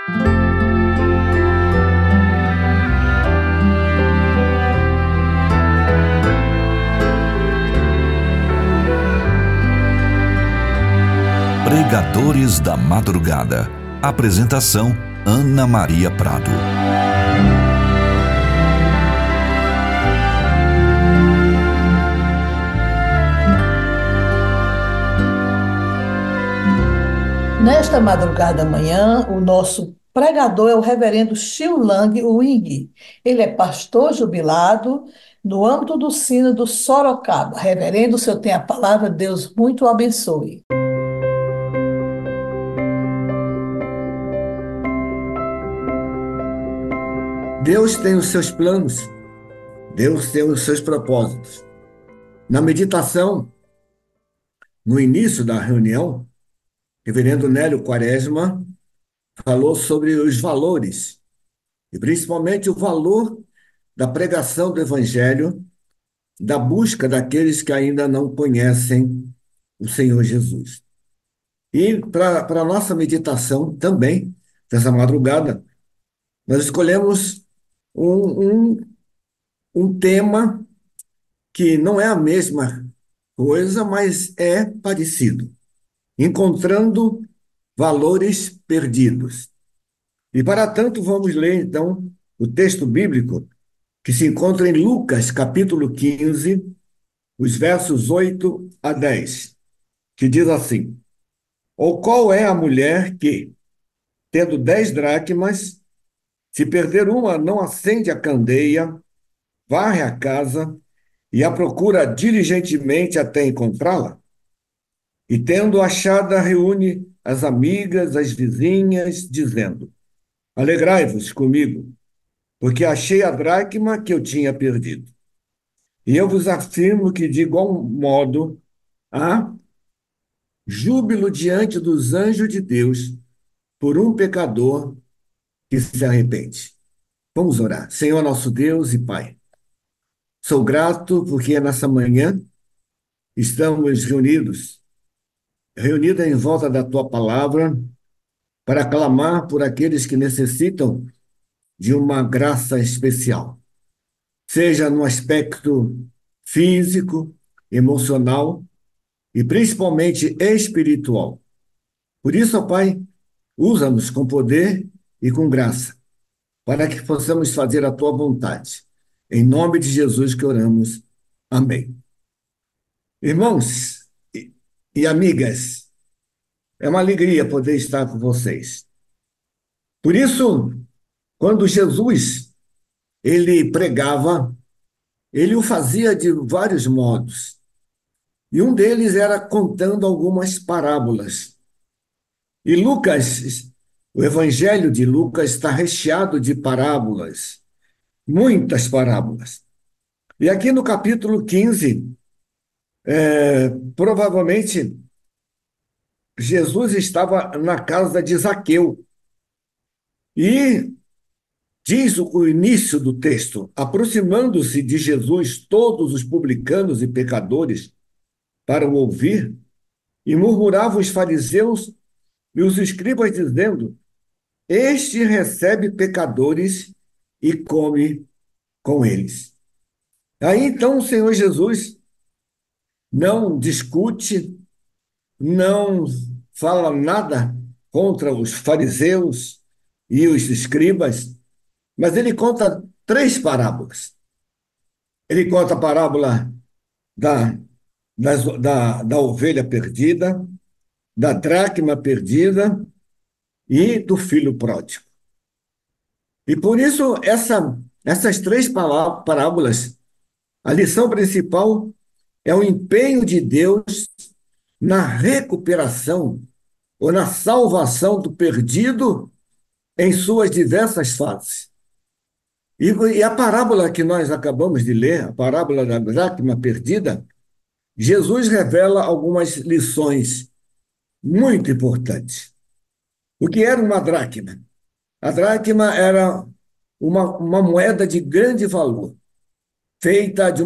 Pregadores da Madrugada. Apresentação: Ana Maria Prado. Nesta madrugada amanhã, o nosso pregador é o reverendo Xiu-Lang Wing. Ele é pastor jubilado no âmbito do Sino do Sorocaba. Reverendo, o senhor tem a palavra, Deus muito o abençoe. Deus tem os seus planos, Deus tem os seus propósitos. Na meditação, no início da reunião, o reverendo Nélio Quaresma falou sobre os valores, e principalmente o valor da pregação do Evangelho, da busca daqueles que ainda não conhecem o Senhor Jesus. E para a nossa meditação também, dessa madrugada, nós escolhemos um tema que não é a mesma coisa, mas é parecido. Encontrando valores perdidos. E para tanto, vamos ler, então, o texto bíblico que se encontra em Lucas, capítulo 15, os versos 8 a 10, que diz assim: Ou qual é a mulher que, tendo 10 dracmas, se perder uma, não acende a candeia, varre a casa e a procura diligentemente até encontrá-la? E, tendo achada, reúne as amigas, as vizinhas, dizendo: Alegrai-vos comigo, porque achei a dracma que eu tinha perdido. E eu vos afirmo que, de igual modo, há júbilo diante dos anjos de Deus por um pecador que se arrepende. Vamos orar. Senhor nosso Deus e Pai, sou grato porque nessa manhã estamos reunidos em volta da Tua palavra, para clamar por aqueles que necessitam de uma graça especial, seja no aspecto físico, emocional e principalmente espiritual. Por isso, ó Pai, usa-nos com poder e com graça, para que possamos fazer a Tua vontade. Em nome de Jesus que oramos. Amém. Irmãos e amigas, é uma alegria poder estar com vocês. Por isso, quando Jesus ele pregava, ele o fazia de vários modos. E um deles era contando algumas parábolas. E Lucas, o Evangelho de Lucas está recheado de parábolas, muitas parábolas. E aqui no capítulo 15, provavelmente Jesus estava na casa de Zaqueu. E diz o início do texto: aproximando-se de Jesus todos os publicanos e pecadores para o ouvir, e murmuravam os fariseus e os escribas, dizendo: Este recebe pecadores e come com eles. Aí então o Senhor Jesus não discute, não fala nada contra os fariseus e os escribas, mas ele conta 3 parábolas. Ele conta a parábola da, da ovelha perdida, da dracma perdida e do filho pródigo. E por isso, essas 3 parábolas, a lição principal é o empenho de Deus na recuperação ou na salvação do perdido em suas diversas fases. E a parábola que nós acabamos de ler, a parábola da dracma perdida, Jesus revela algumas lições muito importantes. O que era uma dracma? A dracma era uma moeda de grande valor, feita de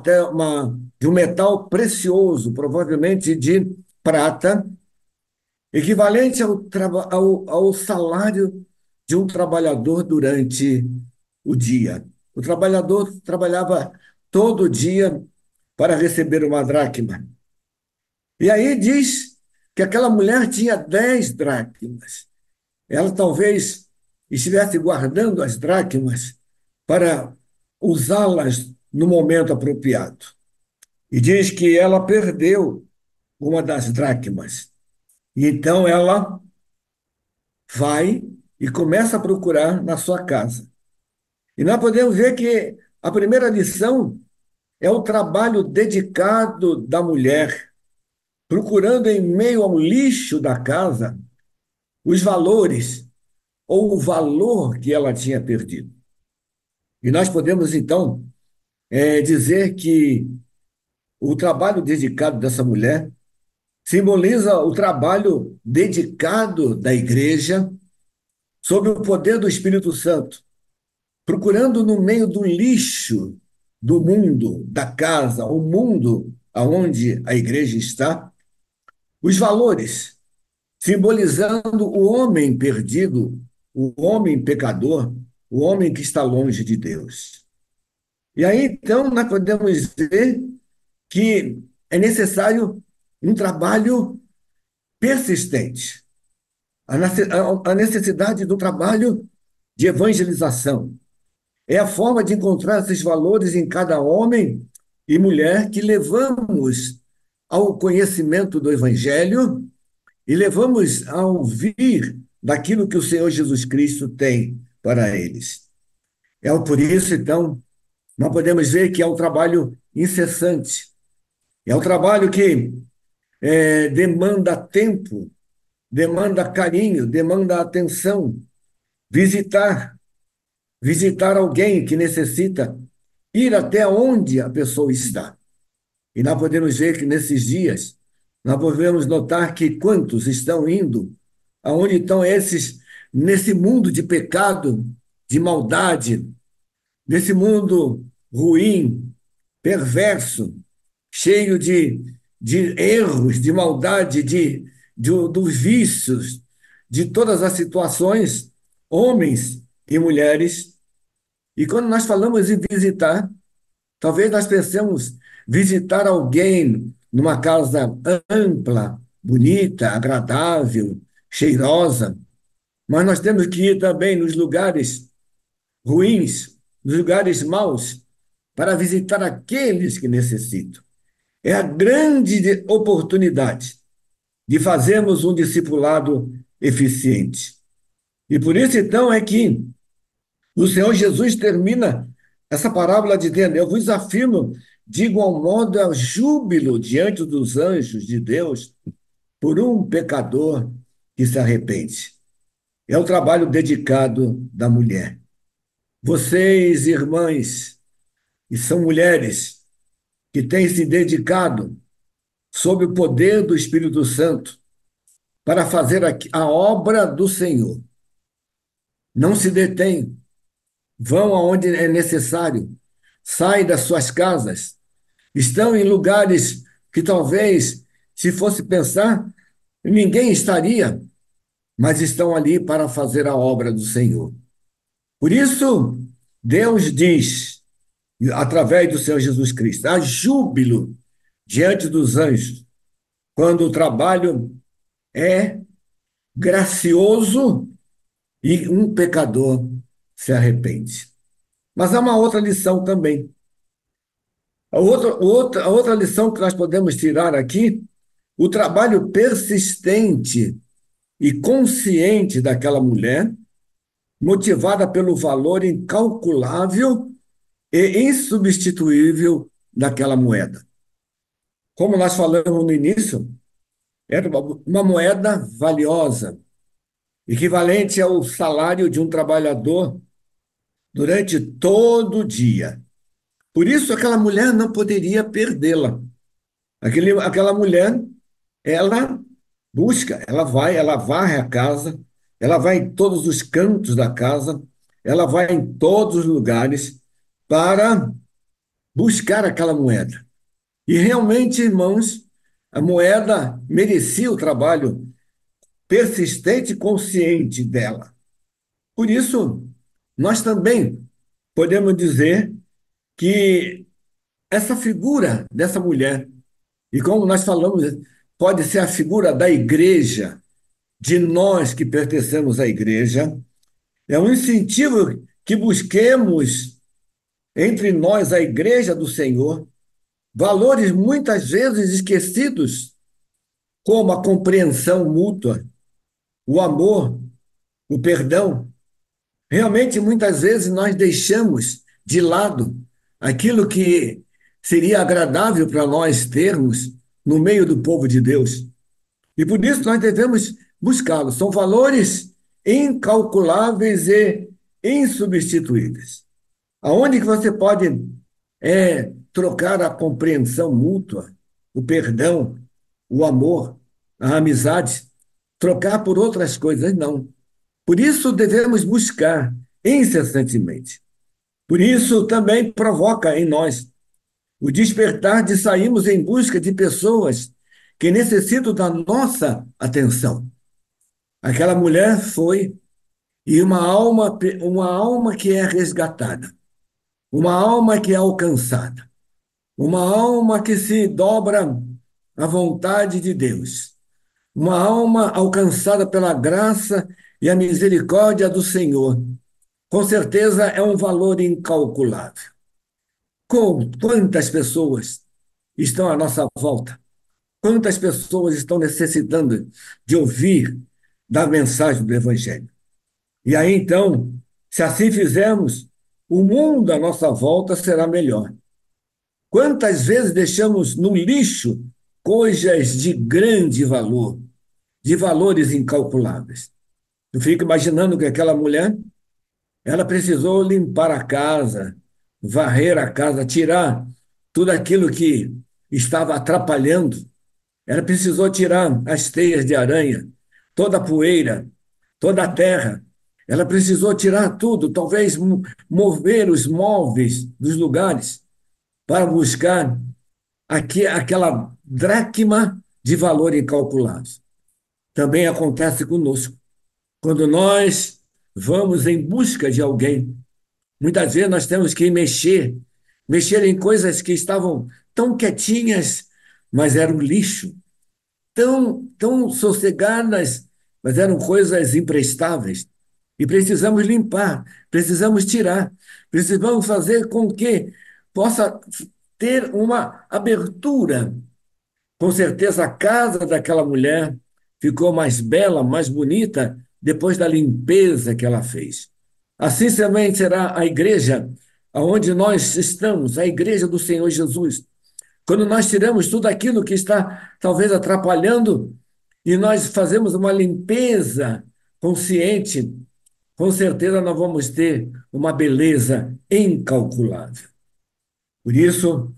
de um metal precioso, provavelmente de prata, equivalente ao salário de um trabalhador durante o dia. O trabalhador trabalhava todo dia para receber uma dracma. E aí diz que aquela mulher tinha 10 dracmas. Ela talvez estivesse guardando as dracmas para usá-las no momento apropriado. E diz que ela perdeu uma das dracmas. E então ela vai e começa a procurar na sua casa. E nós podemos ver que a primeira lição é o trabalho dedicado da mulher, procurando em meio ao lixo da casa os valores ou o valor que ela tinha perdido. E nós podemos, então, dizer que o trabalho dedicado dessa mulher simboliza o trabalho dedicado da igreja sob o poder do Espírito Santo, procurando no meio do lixo do mundo, da casa, o mundo aonde a igreja está, os valores, simbolizando o homem perdido, o homem pecador, o homem que está longe de Deus. E aí, então, nós podemos dizer que é necessário um trabalho persistente, a necessidade do trabalho de evangelização. É a forma de encontrar esses valores em cada homem e mulher que levamos ao conhecimento do Evangelho e levamos a ouvir daquilo que o Senhor Jesus Cristo tem para eles. É por isso, então, nós podemos ver que é um trabalho incessante, é um trabalho que demanda tempo, demanda carinho, demanda atenção, visitar, visitar alguém que necessita ir até onde a pessoa está. E nós podemos ver que nesses dias, nós podemos notar que quantos estão indo, aonde estão esses, nesse mundo de pecado, de maldade, nesse mundo ruim, perverso, cheio de erros, de maldade, dos vícios, de todas as situações, homens e mulheres. E quando nós falamos em visitar, talvez nós pensemos visitar alguém numa casa ampla, bonita, agradável, cheirosa, mas nós temos que ir também nos lugares ruins, nos lugares maus, para visitar aqueles que necessitam. É a grande oportunidade de fazermos um discipulado eficiente. E por isso, então, é que o Senhor Jesus termina essa parábola dizendo: Eu vos afirmo, de igual modo é o júbilo diante dos anjos de Deus por um pecador que se arrepende. É o trabalho dedicado da mulher. Vocês, irmãs, e são mulheres que têm se dedicado sob o poder do Espírito Santo para fazer a obra do Senhor. Não se detêm, vão aonde é necessário, saem das suas casas, estão em lugares que talvez, se fosse pensar, ninguém estaria, mas estão ali para fazer a obra do Senhor. Por isso, Deus diz, através do Senhor Jesus Cristo, há júbilo diante dos anjos, quando o trabalho é gracioso e um pecador se arrepende. Mas há uma outra lição também. A outra lição que nós podemos tirar aqui, o trabalho persistente e consciente daquela mulher, motivada pelo valor incalculável e insubstituível daquela moeda. Como nós falamos no início, era uma moeda valiosa, equivalente ao salário de um trabalhador durante todo o dia. Por isso, aquela mulher não poderia perdê-la. Aquela mulher, ela busca, ela varre a casa, ela vai em todos os cantos da casa, ela vai em todos os lugares para buscar aquela moeda. E realmente, irmãos, a moeda merecia o trabalho persistente e consciente dela. Por isso, nós também podemos dizer que essa figura dessa mulher, e como nós falamos, pode ser a figura da igreja, de nós que pertencemos à igreja, é um incentivo que busquemos entre nós, a igreja do Senhor, valores muitas vezes esquecidos, como a compreensão mútua, o amor, o perdão. Realmente, muitas vezes, nós deixamos de lado aquilo que seria agradável para nós termos no meio do povo de Deus. E por isso nós devemos buscá-los. São valores incalculáveis e insubstituíveis. Aonde que você pode trocar a compreensão mútua, o perdão, o amor, a amizade, trocar por outras coisas? Não. Por isso devemos buscar incessantemente. Por isso também provoca em nós o despertar de sairmos em busca de pessoas que necessitam da nossa atenção. Aquela mulher foi e uma alma que é resgatada, uma alma que é alcançada, uma alma que se dobra à vontade de Deus, uma alma alcançada pela graça e a misericórdia do Senhor. Com certeza é um valor incalculável. Quantas pessoas estão à nossa volta? Quantas pessoas estão necessitando de ouvir da mensagem do Evangelho? E aí, então, se assim fizermos, o mundo à nossa volta será melhor. Quantas vezes deixamos no lixo coisas de grande valor, de valores incalculáveis? Eu fico imaginando que aquela mulher, ela precisou limpar a casa, varrer a casa, tirar tudo aquilo que estava atrapalhando. Ela precisou tirar as teias de aranha, toda a poeira, toda a terra. Ela precisou tirar tudo, talvez mover os móveis dos lugares para buscar aquela dracma de valor incalculável. Também acontece conosco. Quando nós vamos em busca de alguém, muitas vezes nós temos que mexer em coisas que estavam tão quietinhas, mas eram lixo, tão sossegadas, mas eram coisas imprestáveis. E precisamos limpar, precisamos tirar, precisamos fazer com que possa ter uma abertura. Com certeza, a casa daquela mulher ficou mais bela, mais bonita, depois da limpeza que ela fez. Assim também será a igreja aonde nós estamos, a igreja do Senhor Jesus. Quando nós tiramos tudo aquilo que está talvez atrapalhando e nós fazemos uma limpeza consciente, com certeza nós vamos ter uma beleza incalculável. Por isso,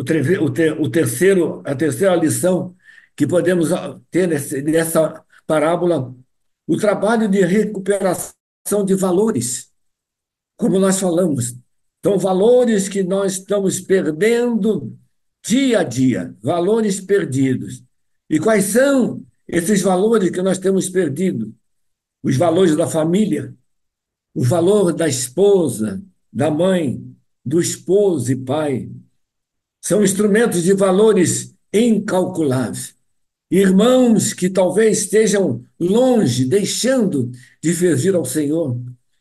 a terceira lição que podemos ter nessa parábola, o trabalho de recuperação de valores, como nós falamos. São valores que nós estamos perdendo dia a dia, valores perdidos. E quais são esses valores que nós temos perdido? Os valores da família, o valor da esposa, da mãe, do esposo e pai. São instrumentos de valores incalculáveis. Irmãos que talvez estejam longe, deixando de servir ao Senhor.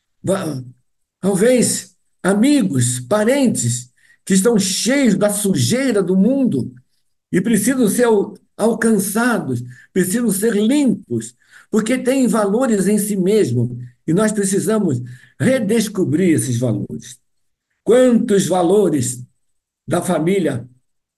Talvez amigos, parentes que estão cheios da sujeira do mundo e precisam ser alcançados, precisam ser limpos, porque têm valores em si mesmo e nós precisamos redescobrir esses valores. Quantos valores da família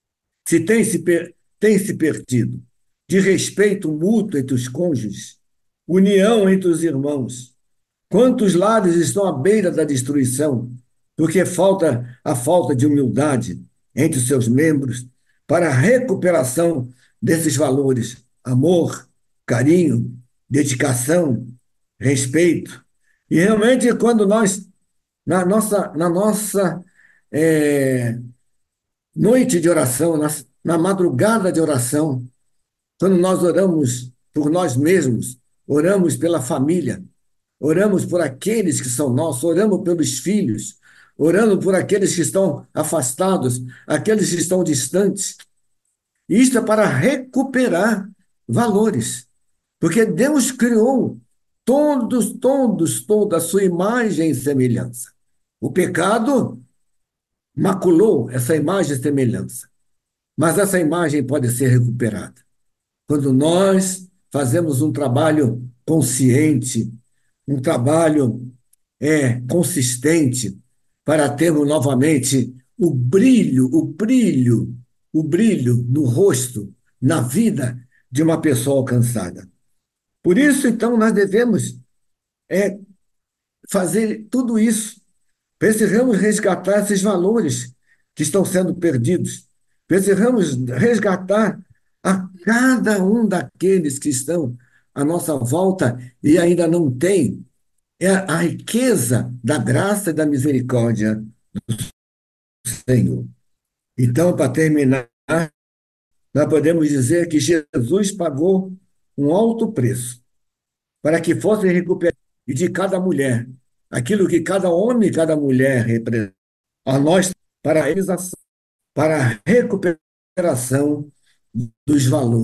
têm se perdido? De respeito mútuo entre os cônjuges, união entre os irmãos. Quantos lares estão à beira da destruição, porque a falta de humildade entre os seus membros para a recuperação desses valores: amor, carinho, dedicação, respeito. E realmente, quando nós, na nossa noite de oração, na madrugada de oração, quando nós oramos por nós mesmos, oramos pela família, oramos por aqueles que são nossos, oramos pelos filhos, orando por aqueles que estão afastados, aqueles que estão distantes. Isto é para recuperar valores, porque Deus criou toda a sua imagem e semelhança. O pecado maculou essa imagem e semelhança, mas essa imagem pode ser recuperada quando nós fazemos um trabalho consciente, um trabalho consistente para termos novamente o brilho no rosto, na vida de uma pessoa alcançada. Por isso, então, nós devemos fazer tudo isso. Precisamos resgatar esses valores que estão sendo perdidos. Precisamos resgatar a cada um daqueles que estão à nossa volta e ainda não têm a riqueza da graça e da misericórdia do Senhor. Então, para terminar, nós podemos dizer que Jesus pagou um alto preço para que fosse recuperado de cada mulher aquilo que cada homem e cada mulher representa. A nós, para a realização, para a recuperação dos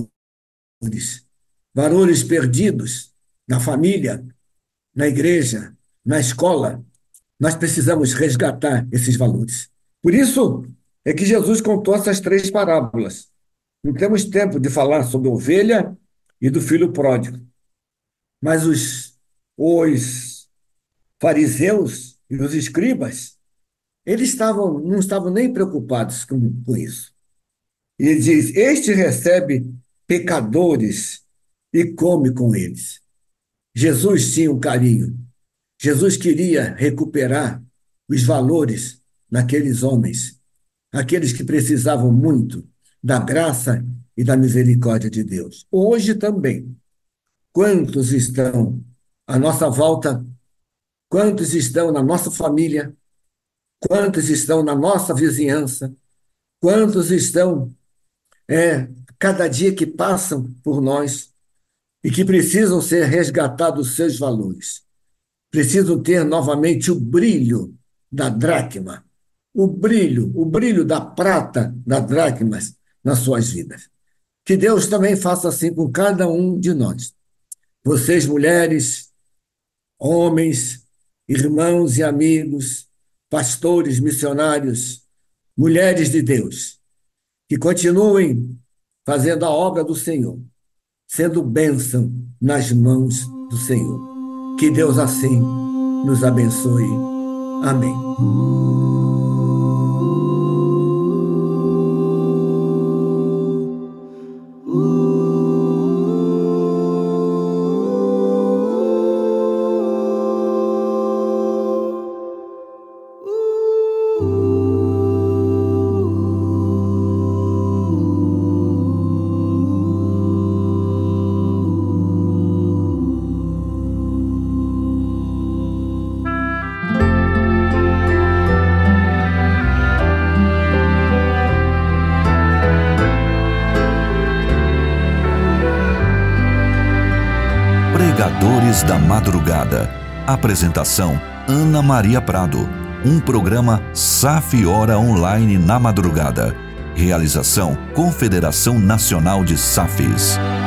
valores perdidos na família, na igreja, na escola. Nós precisamos resgatar esses valores. Por isso é que Jesus contou essas 3 parábolas. Não temos tempo de falar sobre a ovelha e do filho pródigo. Mas os fariseus e os escribas, eles não estavam nem preocupados com isso. E ele diz: este recebe pecadores e come com eles. Jesus tinha um carinho. Jesus queria recuperar os valores naqueles homens, aqueles que precisavam muito da graça e da misericórdia de Deus. Hoje também, quantos estão à nossa volta, quantos estão na nossa família, quantos estão na nossa vizinhança, quantos estão cada dia que passam por nós e que precisam ser resgatados seus valores. Precisam ter novamente o brilho da dracma, o brilho da prata das dracmas nas suas vidas. Que Deus também faça assim com cada um de nós. Vocês, mulheres, homens, irmãos e amigos, pastores, missionários, mulheres de Deus, que continuem fazendo a obra do Senhor, sendo bênção nas mãos do Senhor. Que Deus assim nos abençoe. Amém. Pregadores da Madrugada. Apresentação: Ana Maria Prado. Um programa SAF Hora Online na madrugada. Realização: Confederação Nacional de SAFs.